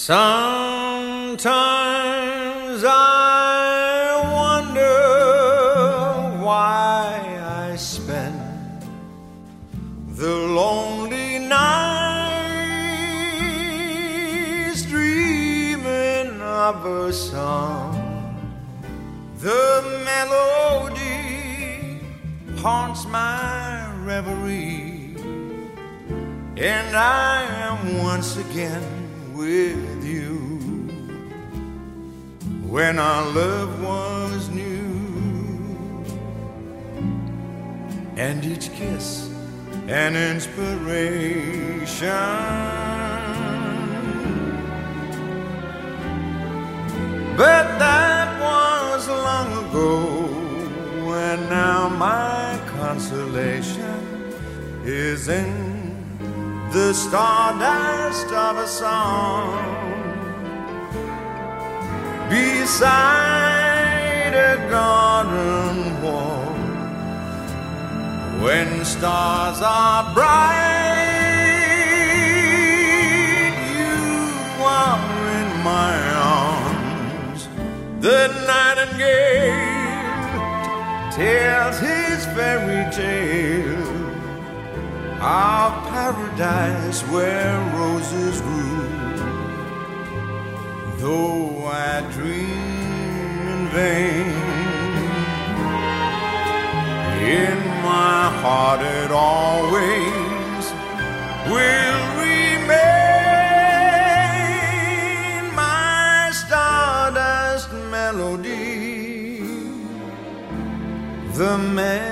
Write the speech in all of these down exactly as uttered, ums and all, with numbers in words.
Sometimes I wonder why I spend the lonely nights dreaming of a song. The melody haunts my reverie, and I am once again with you when our love was new, and each kiss an inspiration. But that was long ago, and now my consolation is in the stardust of a song beside a garden wall. When stars are bright, you are in my arms. The nightingale tells his fairy tale of paradise where roses grew. Though I dream in vain, in my heart it always will remain my stardust melody, the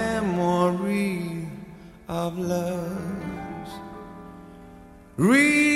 memory of love's real.